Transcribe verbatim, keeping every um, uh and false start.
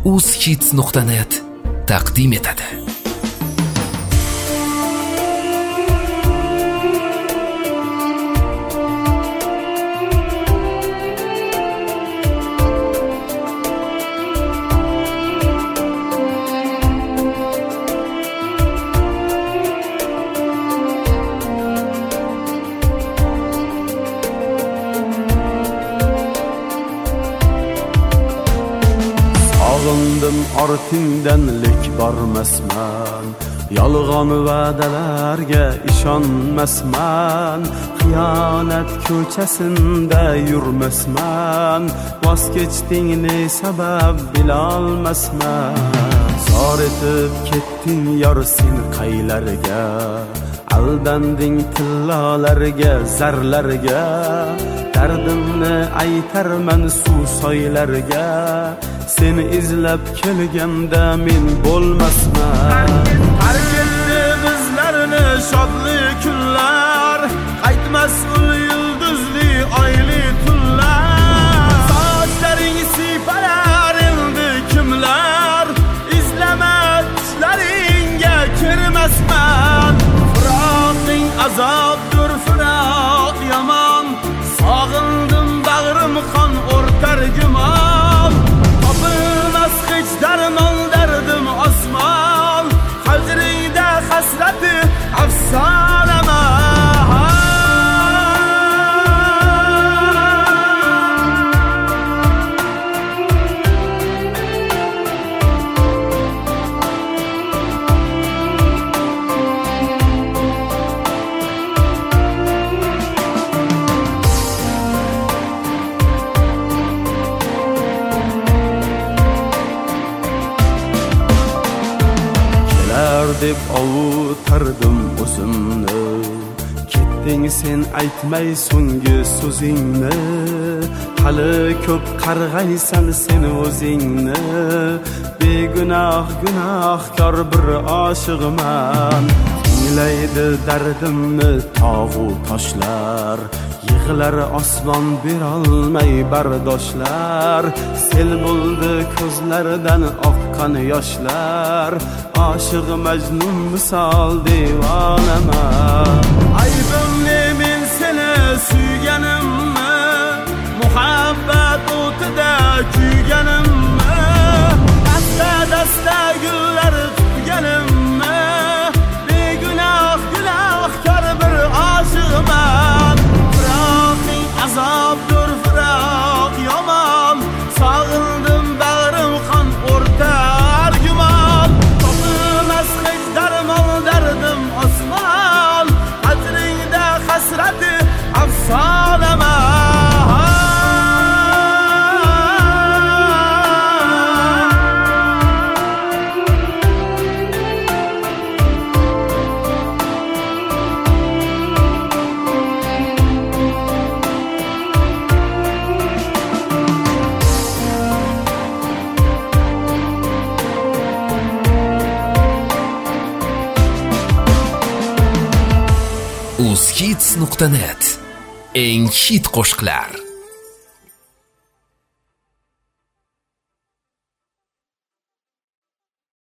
uzhits nuqta net taqdim etadi. Sağındım artingdan lek barmasman, yalğan va'dalarga ishonmasman, xiyonat ko'chasida yurmasman, voz kechding ne sabab bilolmasman. Zor etib ketding yor sen qaylarga, aldanding tillolarga, zarlarga, dardimni aytarman suv soylarga, seni izlab kelganda men bo'lmasman. Tark etdi bizlarni shodli kunlar, qaytmas ul yulduzli oyli tunlar. Sochlaring sipalar endi kimlar, izlama tushlaringga kirmasman. Firoqing azobdir, firoq yomon, sog'indim bag'rim qon o'rtar gumon. Topilmas hech darmon dardim osmon, qalbingda hasrati afsonama. Deb avutardim o'zimni, ketding sen aytmay so'nggi so'zingni. Hali ko'p qarg'aysan sen o'zingni, begunoh gunohkor bir oshiqman. Tinglaydi dardimni tog'u toshlar, yig'lar osmon berolmay bardoshlar. Sel bo'ldi ko'zlaridan oqqan yoshlar, oshiq Majnun misol devonaman. Aybim ne men seni suyganimmi, muhabbat o'tida kuyganimmi, dasta dasta gullar tutganimmi, begunoh gunohkor bir oshiqman. Firoqing azobdir, firoq yomon, sog'indim bag'rim qon o'rtar gumon. Topilmas hech darmon dardim osmon, qadringda hasrati afsonama. uzhits nuqta net eng hit qo'shiqlar.